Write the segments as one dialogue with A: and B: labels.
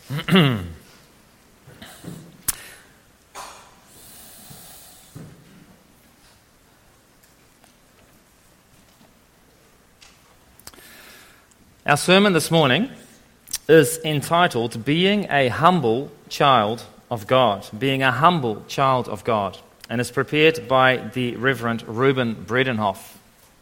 A: Our sermon this morning is entitled Being a Humble Child of God. Being a Humble Child of God. And is prepared by the Reverend Ruben Bredenhoff.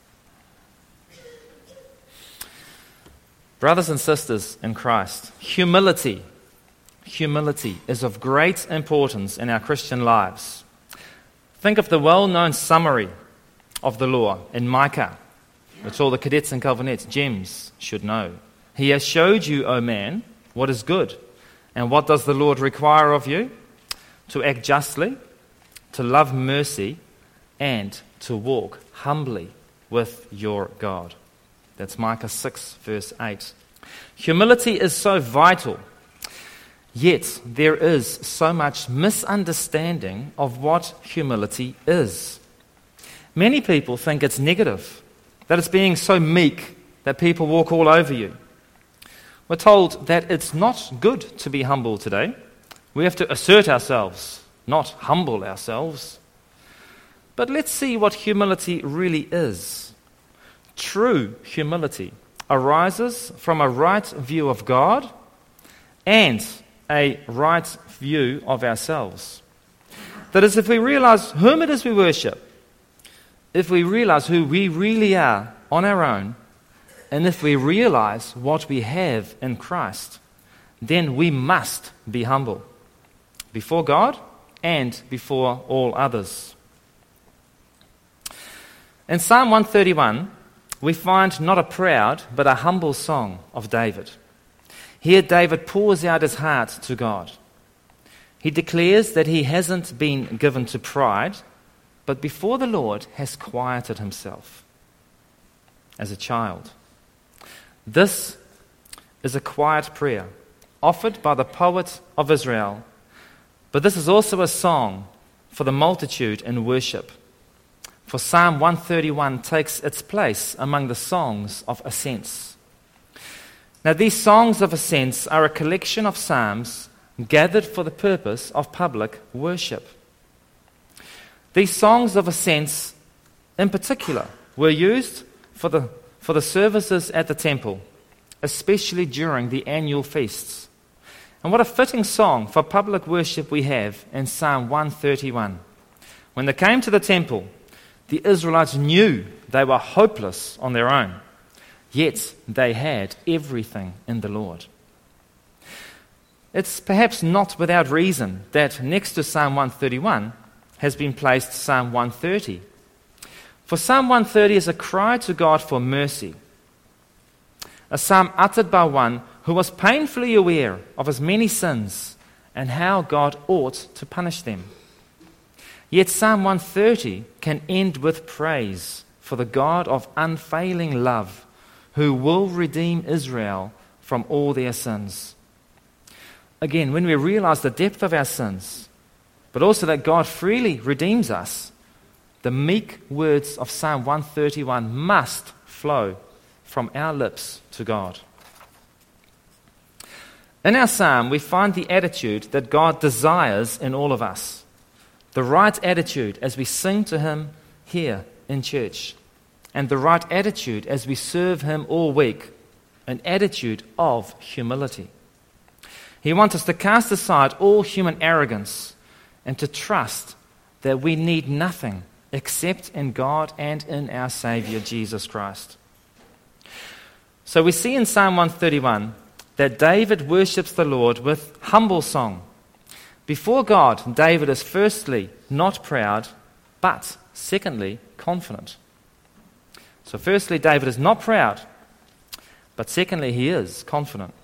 A: Brothers and sisters in Christ, humility is of great importance in our Christian lives. Think of the well-known summary of the law in Micah, which all the cadets and Calvinettes, gems, should know. He has showed you, O man, what is good. And what does the Lord require of you? To act justly, to love mercy, and to walk humbly with your God. That's Micah 6, verse 8. Humility is so vital, yet there is so much misunderstanding of what humility is. Many people think it's negative, that it's being so meek that people walk all over you. We're told that it's not good to be humble today. We have to assert ourselves, not humble ourselves. But let's see what humility really is. True humility arises from a right view of God and a right view of ourselves. That is, if we realize whom it is we worship, if we realize who we really are on our own, and if we realize what we have in Christ, then we must be humble before God and before all others. In Psalm 131, we find not a proud but a humble song of David. Here David pours out his heart to God. He declares that he hasn't been given to pride, but before the Lord has quieted himself as a child. This is a quiet prayer offered by the poet of Israel, but this is also a song for the multitude in worship. For Psalm 131 takes its place among the songs of ascents. Now these songs of ascents are a collection of psalms gathered for the purpose of public worship. These songs of ascents, in particular, were used for the services at the temple, especially during the annual feasts. And what a fitting song for public worship we have in Psalm 131. When they came to the temple, the Israelites knew they were hopeless on their own, yet they had everything in the Lord. It's perhaps not without reason that next to Psalm 131 has been placed Psalm 130. For Psalm 130 is a cry to God for mercy, a psalm uttered by one who was painfully aware of his many sins and how God ought to punish them. Yet Psalm 130 can end with praise for the God of unfailing love who will redeem Israel from all their sins. Again, when we realize the depth of our sins, but also that God freely redeems us, the meek words of Psalm 131 must flow from our lips to God. In our psalm, we find the attitude that God desires in all of us, the right attitude as we sing to Him here in church, and the right attitude as we serve Him all week, an attitude of humility. He wants us to cast aside all human arrogance and to trust that we need nothing except in God and in our Savior, Jesus Christ. So we see in Psalm 131 that David worships the Lord with humble song. Before God, David is firstly not proud, but secondly confident. So firstly, David is not proud, but secondly, he is confident.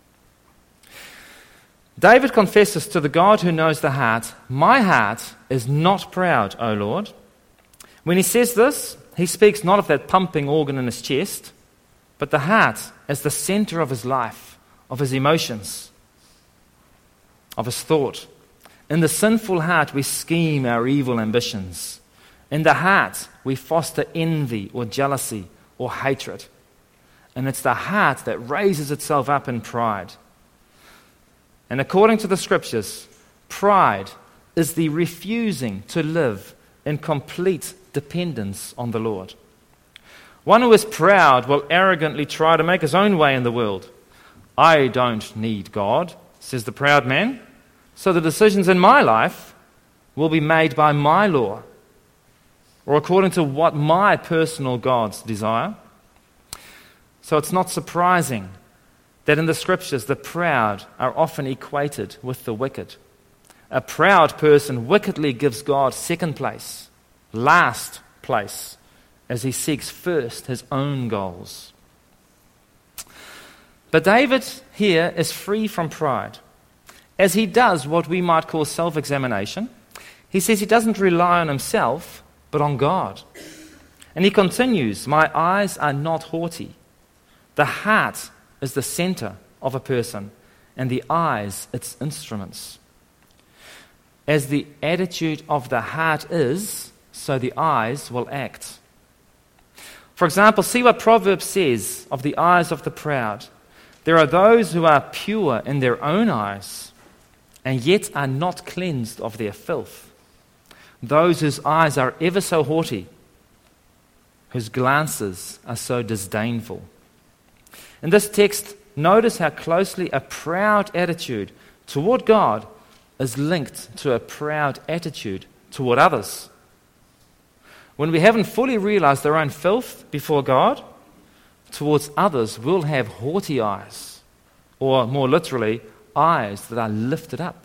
A: David confesses to the God who knows the heart, "My heart is not proud, O Lord." When he says this, he speaks not of that pumping organ in his chest, but the heart as the center of his life, of his emotions, of his thought. In the sinful heart, we scheme our evil ambitions. In the heart, we foster envy or jealousy or hatred. And it's the heart that raises itself up in pride. And according to the Scriptures, pride is the refusing to live in complete dependence on the Lord. One who is proud will arrogantly try to make his own way in the world. I don't need God, says the proud man, so the decisions in my life will be made by my law, or according to what my personal gods desire. So it's not surprising that in the Scriptures the proud are often equated with the wicked. A proud person wickedly gives God second place, last place, as he seeks first his own goals. But David here is free from pride. As he does what we might call self-examination, he says he doesn't rely on himself, but on God. And he continues, my eyes are not haughty. The heart is the center of a person, and the eyes its instruments. As the attitude of the heart is, so the eyes will act. For example, see what Proverbs says of the eyes of the proud. There are those who are pure in their own eyes, and yet are not cleansed of their filth. Those whose eyes are ever so haughty, whose glances are so disdainful. In this text, notice how closely a proud attitude toward God is linked to a proud attitude toward others. When we haven't fully realized our own filth before God, towards others we'll have haughty eyes, or more literally, eyes that are lifted up.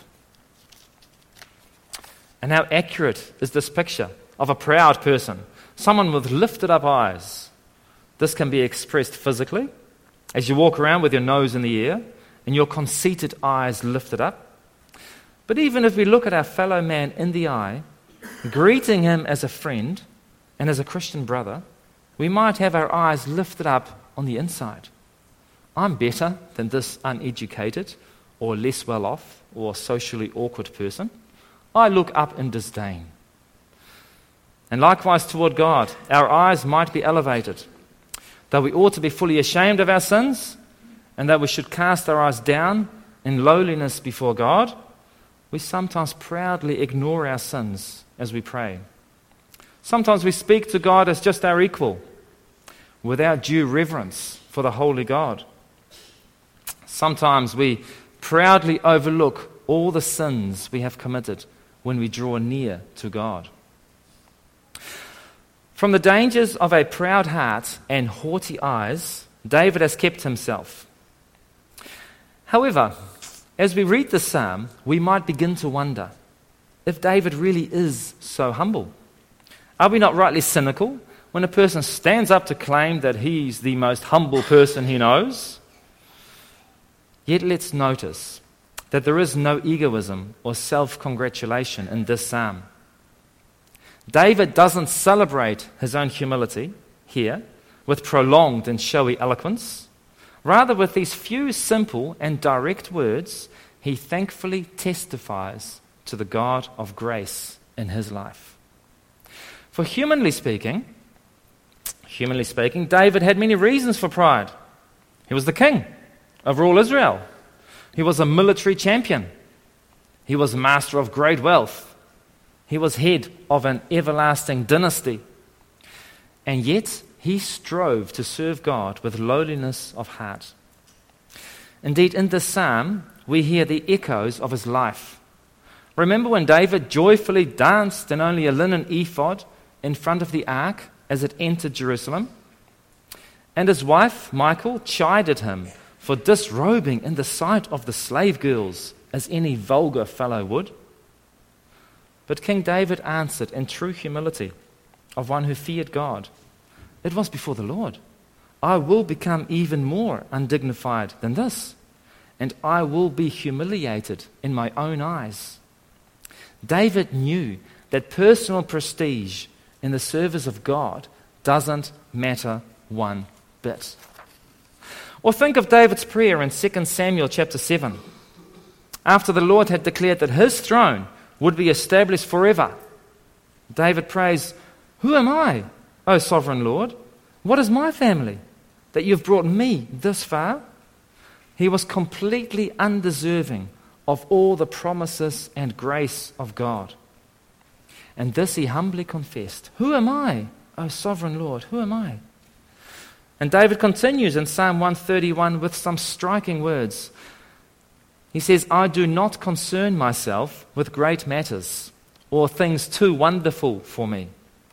A: And how accurate is this picture of a proud person, someone with lifted up eyes? This can be expressed physically, as you walk around with your nose in the air and your conceited eyes lifted up. But even if we look at our fellow man in the eye, greeting him as a friend and as a Christian brother, we might have our eyes lifted up on the inside. I'm better than this uneducated or less well off or socially awkward person. I look up in disdain. And likewise toward God, our eyes might be elevated. Though we ought to be fully ashamed of our sins, and that we should cast our eyes down in lowliness before God, we sometimes proudly ignore our sins as we pray. Sometimes we speak to God as just our equal, without due reverence for the holy God. Sometimes we proudly overlook all the sins we have committed when we draw near to God. From the dangers of a proud heart and haughty eyes, David has kept himself. However, as we read the psalm, we might begin to wonder if David really is so humble. Are we not rightly cynical when a person stands up to claim that he's the most humble person he knows? Yet let's notice that there is no egoism or self-congratulation in this psalm. David doesn't celebrate his own humility here with prolonged and showy eloquence. Rather, with these few simple and direct words, he thankfully testifies to the God of grace in his life. For humanly speaking, David had many reasons for pride. He was the king over all Israel. He was a military champion. He was master of great wealth. He was head of an everlasting dynasty. And yet, he strove to serve God with lowliness of heart. Indeed, in this psalm, we hear the echoes of his life. Remember when David joyfully danced in only a linen ephod in front of the ark as it entered Jerusalem? And his wife, Michal, chided him for disrobing in the sight of the slave girls, as any vulgar fellow would. But King David answered in true humility of one who feared God. It was before the Lord. I will become even more undignified than this, and I will be humiliated in my own eyes. David knew that personal prestige in the service of God doesn't matter one bit. Or think of David's prayer in 2 Samuel chapter 7. After the Lord had declared that his throne would be established forever, David prays, "Who am I, O sovereign Lord? What is my family, that you've brought me this far?" He was completely undeserving of all the promises and grace of God. And this he humbly confessed. Who am I, O sovereign Lord? Who am I? And David continues in Psalm 131 with some striking words. He says, I do not concern myself with great matters or things too wonderful for me.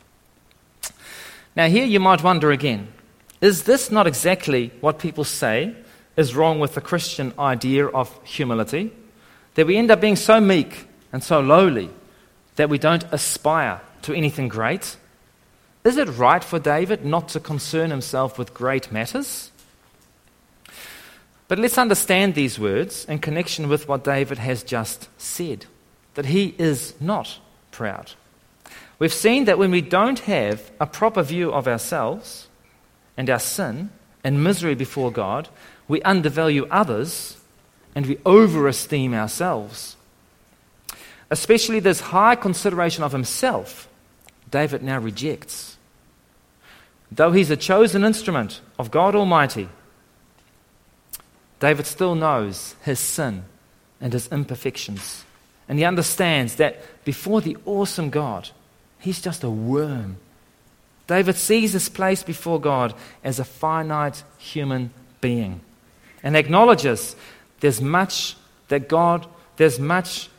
A: Now here you might wonder again, is this not exactly what people say is wrong with the Christian idea of humility? That we end up being so meek and so lowly that we don't aspire to anything great? Is it right for David not to concern himself with great matters? But let's understand these words in connection with what David has just said, that he is not proud. We've seen that when we don't have a proper view of ourselves and our sin and misery before God, we undervalue others and we overesteem ourselves. Especially this high consideration of himself, David now rejects. Though he's a chosen instrument of God Almighty, David still knows his sin and his imperfections. And he understands that before the awesome God, he's just a worm. David sees his place before God as a finite human being and acknowledges there's much that God does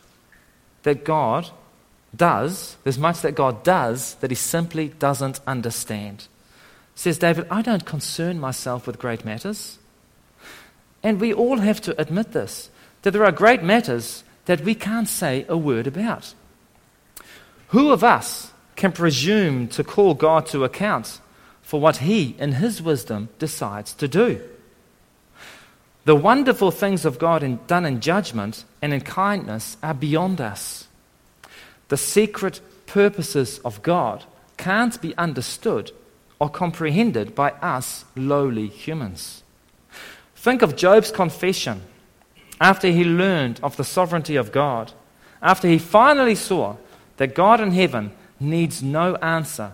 A: that he simply doesn't understand. Says David, I don't concern myself with great matters. And we all have to admit this, that there are great matters that we can't say a word about. Who of us can presume to call God to account for what he, in his wisdom, decides to do? The wonderful things of God done in judgment and in kindness are beyond us. The secret purposes of God can't be understood or comprehended by us lowly humans. Think of Job's confession after he learned of the sovereignty of God, after he finally saw that God in heaven needs answer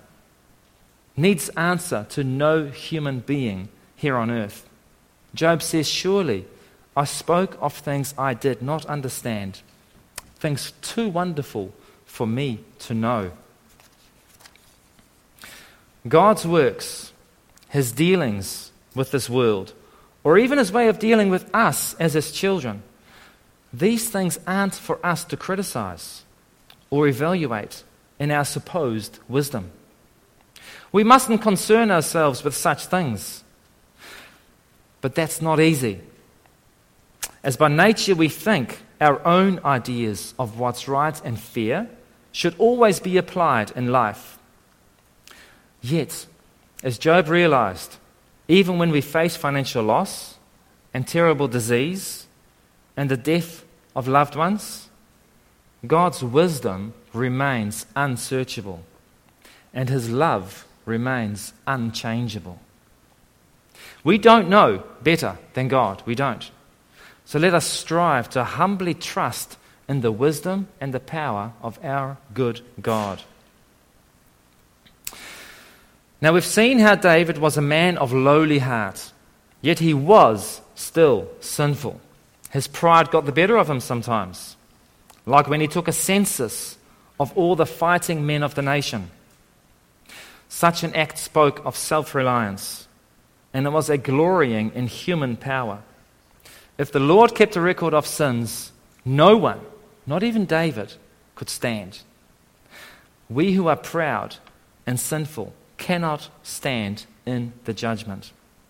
A: to no human being here on earth. Job says, surely I spoke of things I did not understand, things too wonderful for me to know. God's works, his dealings with this world, or even his way of dealing with us as his children, these things aren't for us to criticize or evaluate in our supposed wisdom. We mustn't concern ourselves with such things. But that's not easy, as by nature we think our own ideas of what's right and fair should always be applied in life. Yet, as Job realized, even when we face financial loss and terrible disease and the death of loved ones, God's wisdom remains unsearchable and his love remains unchangeable. We don't know better than God. We don't. So let us strive to humbly trust in the wisdom and the power of our good God. Now we've seen how David was a man of lowly heart, yet he was still sinful. His pride got the better of him sometimes, like when he took a census of all the fighting men of the nation. Such an act spoke of self-reliance, and it was a glorying in human power. If the Lord kept a record of sins, no one, not even David, could stand. We who are proud and sinful cannot stand in the judgment.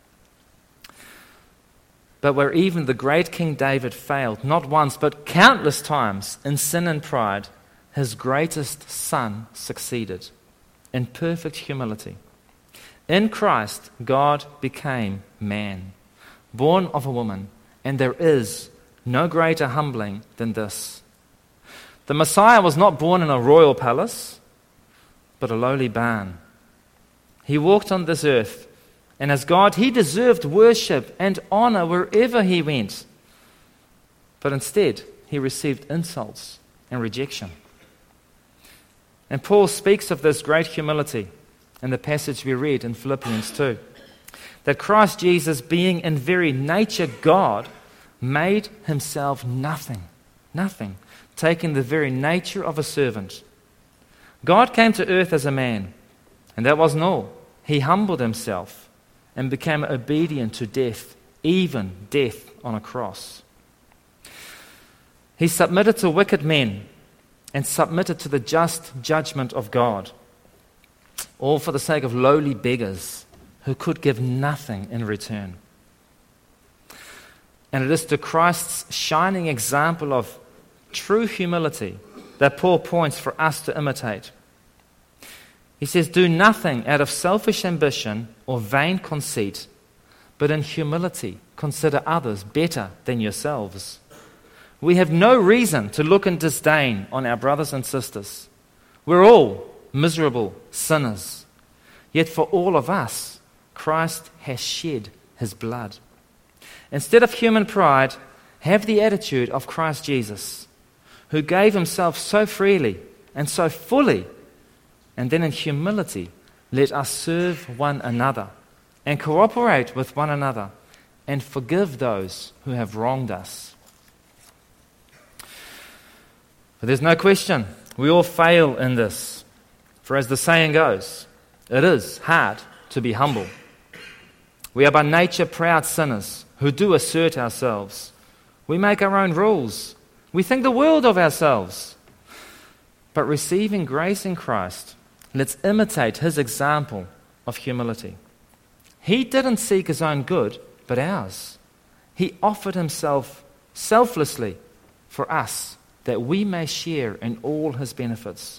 A: But where even the great King David failed, not once but countless times in sin and pride, his greatest son succeeded in perfect humility. In Christ, God became man, born of a woman, and there is no greater humbling than this. The Messiah was not born in a royal palace, but a lowly barn. He walked on this earth, and as God, he deserved worship and honor wherever he went. But instead, he received insults and rejection. And Paul speaks of this great humility in the passage we read in Philippians 2. That Christ Jesus, being in very nature God, made himself nothing Nothing. Taking the very nature of a servant. God came to earth as a man, and that wasn't all. He humbled himself and became obedient to death, even death on a cross. He submitted to wicked men and submitted to the just judgment of God, all for the sake of lowly beggars who could give nothing in return. And it is to Christ's shining example of true humility that Paul points for us to imitate. He says, "Do nothing out of selfish ambition or vain conceit, but in humility consider others better than yourselves. We have no reason to look in disdain on our brothers and sisters. We're all miserable sinners. Yet for all of us, Christ has shed his blood. Instead of human pride, have the attitude of Christ Jesus, who gave himself so freely and so fully, and then in humility, let us serve one another and cooperate with one another and forgive those who have wronged us." But there's no question, we all fail in this. For as the saying goes, it is hard to be humble. We are by nature proud sinners who do assert ourselves. We make our own rules. We think the world of ourselves. But receiving grace in Christ, let's imitate his example of humility. He didn't seek his own good, but ours. He offered himself selflessly for us, that we may share in all his benefits.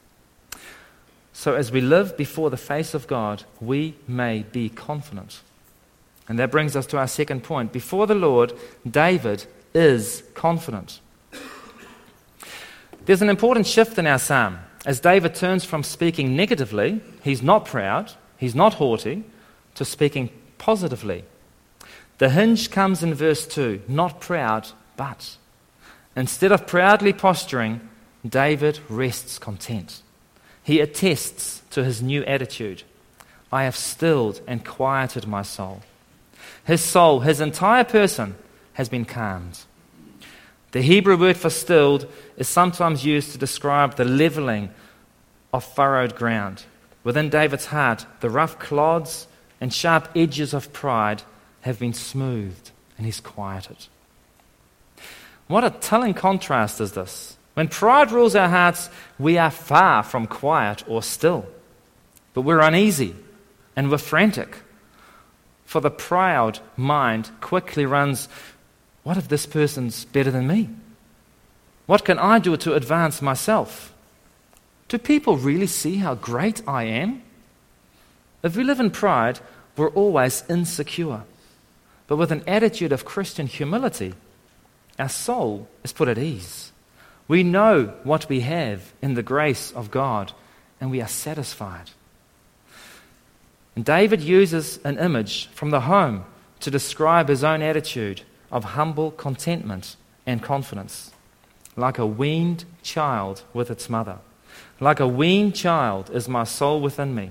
A: So as we live before the face of God, we may be confident. And that brings us to our second point. Before the Lord, David is confident. There's an important shift in our psalm. As David turns from speaking negatively, he's not proud, he's not haughty, to speaking positively. The hinge comes in verse 2, not proud, but. Instead of proudly posturing, David rests content. He attests to his new attitude. I have stilled and quieted my soul. His soul, his entire person, has been calmed. The Hebrew word for stilled is sometimes used to describe the leveling of furrowed ground. Within David's heart, the rough clods and sharp edges of pride have been smoothed, and he's quieted. What a telling contrast is this. When pride rules our hearts, we are far from quiet or still. But we're uneasy and we're frantic. For the proud mind quickly runs, what if this person's better than me? What can I do to advance myself? Do people really see how great I am? If we live in pride, we're always insecure. But with an attitude of Christian humility, our soul is put at ease. We know what we have in the grace of God, and we are satisfied. And David uses an image from the home to describe his own attitude of humble contentment and confidence. Like a weaned child with its mother. Like a weaned child is my soul within me.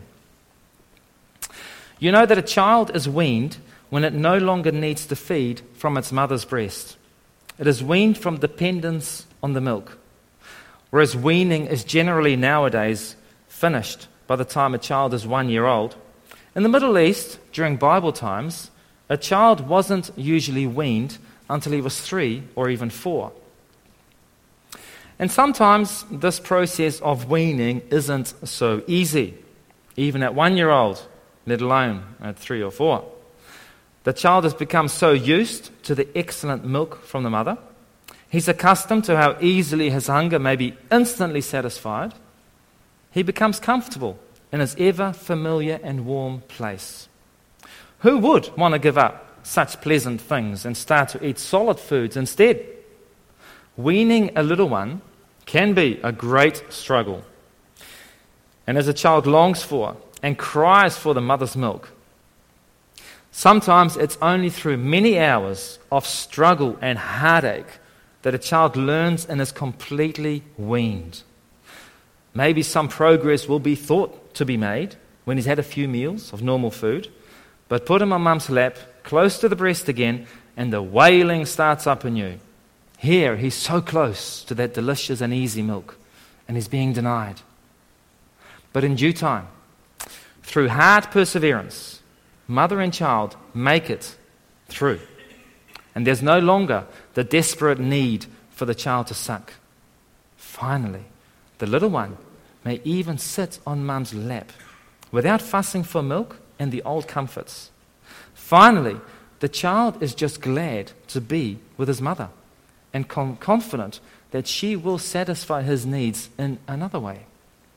A: You know that a child is weaned when it no longer needs to feed from its mother's breast. It is weaned from dependence on the milk. Whereas weaning is generally nowadays finished by the time a child is 1 year old. In the Middle East, during Bible times, a child wasn't usually weaned until he was 3 or even 4. And sometimes this process of weaning isn't so easy, even at 1 year old, let alone at 3 or 4. The child has become so used to the excellent milk from the mother. He's accustomed to how easily his hunger may be instantly satisfied. He becomes comfortable in his ever familiar and warm place. Who would want to give up such pleasant things and start to eat solid foods instead? Weaning a little one can be a great struggle. And as a child longs for and cries for the mother's milk, sometimes it's only through many hours of struggle and heartache that a child learns and is completely weaned. Maybe some progress will be thought to be made when he's had a few meals of normal food, but put him on mum's lap, close to the breast again, and the wailing starts up anew. Here, he's so close to that delicious and easy milk, and he's being denied. But in due time, through hard perseverance, mother and child make it through. And there's no longer the desperate need for the child to suck. Finally, the little one may even sit on mum's lap without fussing for milk and the old comforts. Finally, the child is just glad to be with his mother and confident that she will satisfy his needs in another way.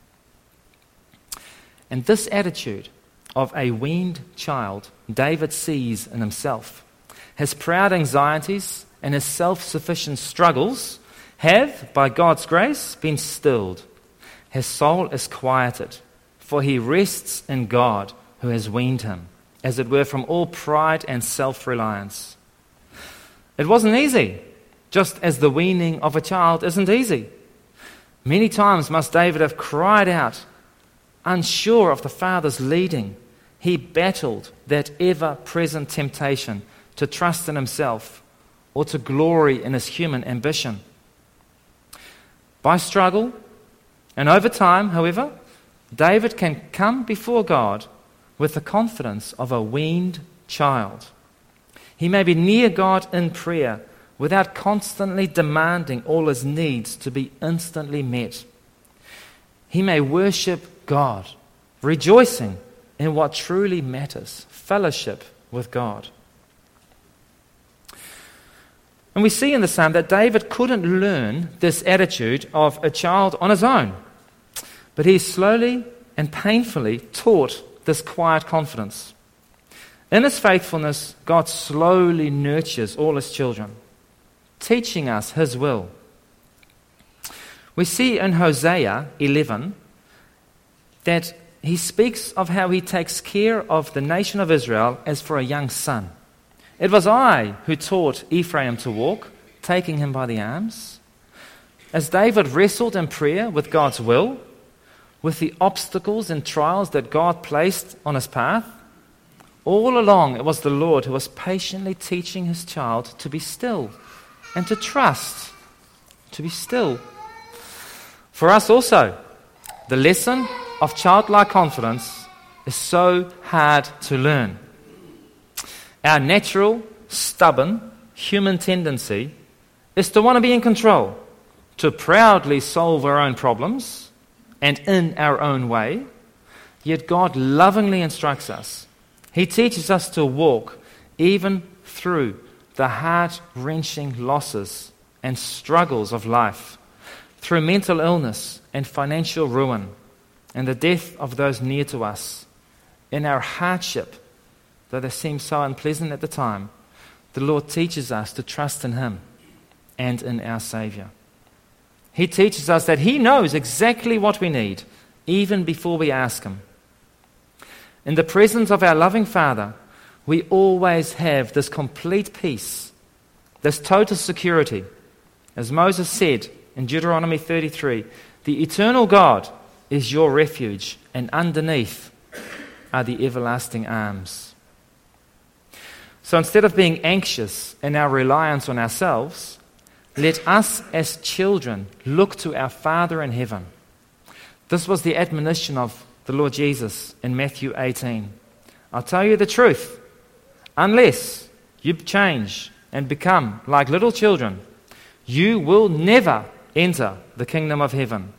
A: And this attitude of a weaned child David sees in himself. His proud anxieties and his self-sufficient struggles have, by God's grace, been stilled. His soul is quieted, for he rests in God who has weaned him, as it were, from all pride and self-reliance. It wasn't easy, just as the weaning of a child isn't easy. Many times must David have cried out, unsure of the Father's leading. He battled that ever-present temptation to trust in himself or to glory in his human ambition. By struggle and over time, however, David can come before God with the confidence of a weaned child. He may be near God in prayer without constantly demanding all his needs to be instantly met. He may worship God, rejoicing in what truly matters, fellowship with God. And we see in the psalm that David couldn't learn this attitude of a child on his own, but he slowly and painfully taught this quiet confidence. In his faithfulness, God slowly nurtures all his children, teaching us his will. We see in Hosea 11 that he speaks of how he takes care of the nation of Israel as for a young son. It was I who taught Ephraim to walk, taking him by the arms. As David wrestled in prayer with God's will, with the obstacles and trials that God placed on his path, all along it was the Lord who was patiently teaching his child to be still and to trust, to be still. For us also, the lesson of childlike confidence is so hard to learn. Our natural, stubborn, human tendency is to want to be in control, to proudly solve our own problems and in our own way. Yet God lovingly instructs us. He teaches us to walk even through the heart-wrenching losses and struggles of life, through mental illness and financial ruin, and the death of those near to us. In our hardship, though they seem so unpleasant at the time, the Lord teaches us to trust in Him and in our Saviour. He teaches us that He knows exactly what we need, even before we ask Him. In the presence of our loving Father, we always have this complete peace, this total security. As Moses said in Deuteronomy 33, the eternal God is your refuge, and underneath are the everlasting arms. So instead of being anxious in our reliance on ourselves, let us as children look to our Father in heaven. This was the admonition of the Lord Jesus in Matthew 18. I'll tell you the truth, unless you change and become like little children, you will never enter the kingdom of heaven.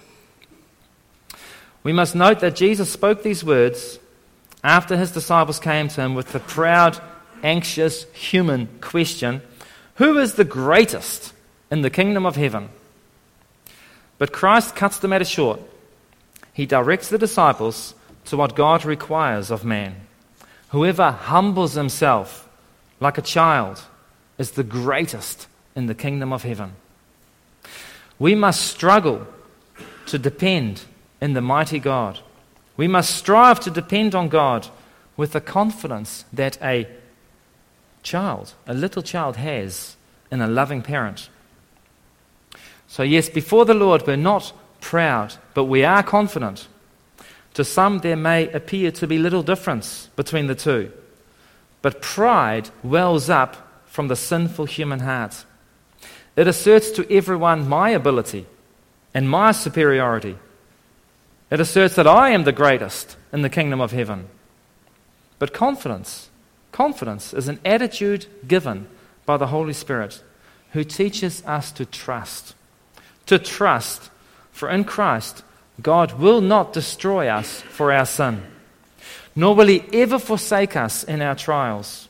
A: We must note that Jesus spoke these words after his disciples came to him with the proud, anxious, human question, who is the greatest in the kingdom of heaven? But Christ cuts the matter short. He directs the disciples to what God requires of man. Whoever humbles himself like a child is the greatest in the kingdom of heaven. We must struggle to depend in the mighty God. We must strive to depend on God with the confidence that a little child has in a loving parent. So yes, before the Lord we're not proud, but we are confident. To some there may appear to be little difference between the two, but pride wells up from the sinful human heart. It asserts to everyone my ability and my superiority. It asserts that I am the greatest in the kingdom of heaven. But confidence is an attitude given by the Holy Spirit who teaches us to trust. To trust, for in Christ, God will not destroy us for our sin, nor will He ever forsake us in our trials.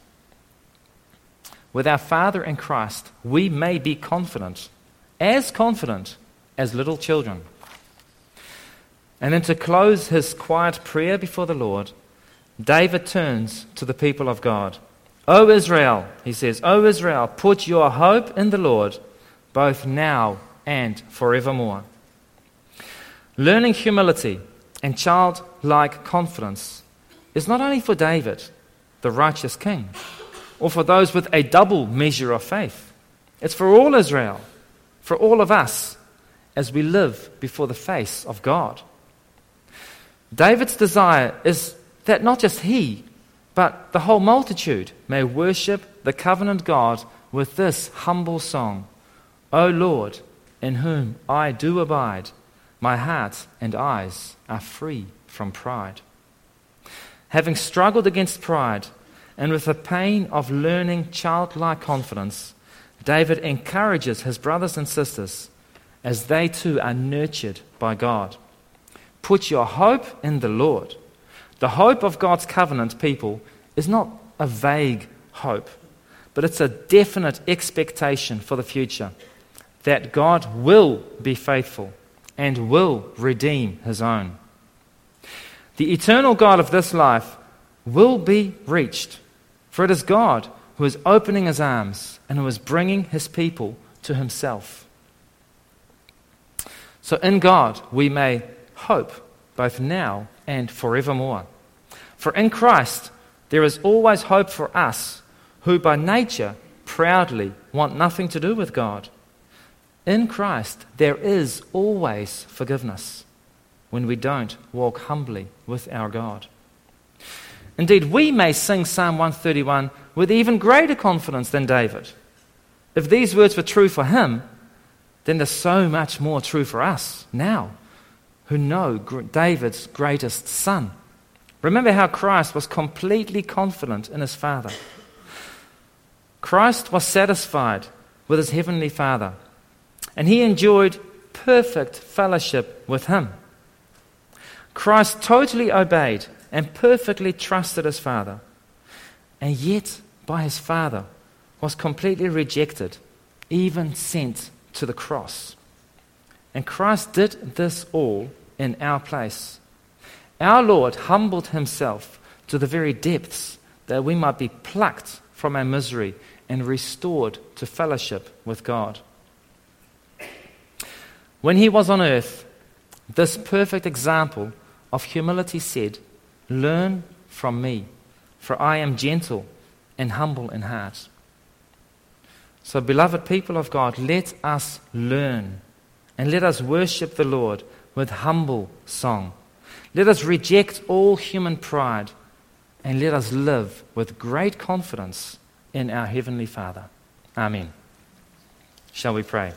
A: With our Father in Christ, we may be confident as little children. And then to close his quiet prayer before the Lord, David turns to the people of God. O Israel, he says, O Israel, put your hope in the Lord, both now and forevermore. Learning humility and childlike confidence is not only for David, the righteous king, or for those with a double measure of faith. It's for all Israel, for all of us, as we live before the face of God. David's desire is that not just he, but the whole multitude may worship the covenant God with this humble song. O Lord, in whom I do abide, my heart and eyes are free from pride. Having struggled against pride, and with the pain of learning childlike confidence, David encourages his brothers and sisters as they too are nurtured by God. Put your hope in the Lord. The hope of God's covenant people is not a vague hope, but it's a definite expectation for the future that God will be faithful and will redeem His own. The eternal God of this life will be reached, for it is God who is opening His arms and who is bringing His people to Himself. So in God we may hope both now and forevermore. For in Christ there is always hope for us who by nature proudly want nothing to do with God. In Christ there is always forgiveness when we don't walk humbly with our God. Indeed, we may sing Psalm 131 with even greater confidence than David. If these words were true for him, then they're so much more true for us now, who know David's greatest son. Remember how Christ was completely confident in his Father. Christ was satisfied with his heavenly Father, and he enjoyed perfect fellowship with him. Christ totally obeyed and perfectly trusted his Father, and yet by his Father was completely rejected, even sent to the cross. And Christ did this all in our place. Our Lord humbled himself to the very depths that we might be plucked from our misery and restored to fellowship with God. When he was on earth, this perfect example of humility said, "Learn from me, for I am gentle and humble in heart." So, beloved people of God, let us learn and let us worship the Lord with humble song. Let us reject all human pride and let us live with great confidence in our Heavenly Father. Amen. Shall we pray?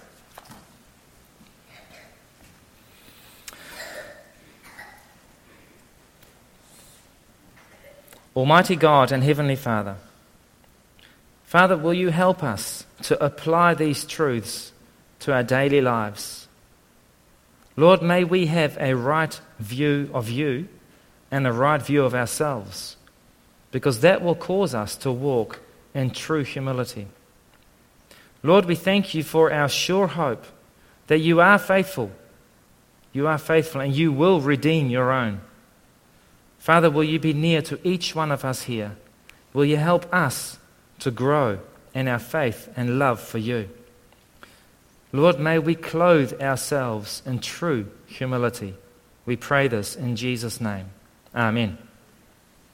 A: Almighty God and Heavenly Father, Father, will you help us to apply these truths to our daily lives? Lord, may we have a right view of you and a right view of ourselves, because that will cause us to walk in true humility. Lord, we thank you for our sure hope that you are faithful. You are faithful and you will redeem your own. Father, will you be near to each one of us here? Will you help us to grow in our faith and love for you? Lord, may we clothe ourselves in true humility. We pray this in Jesus' name. Amen.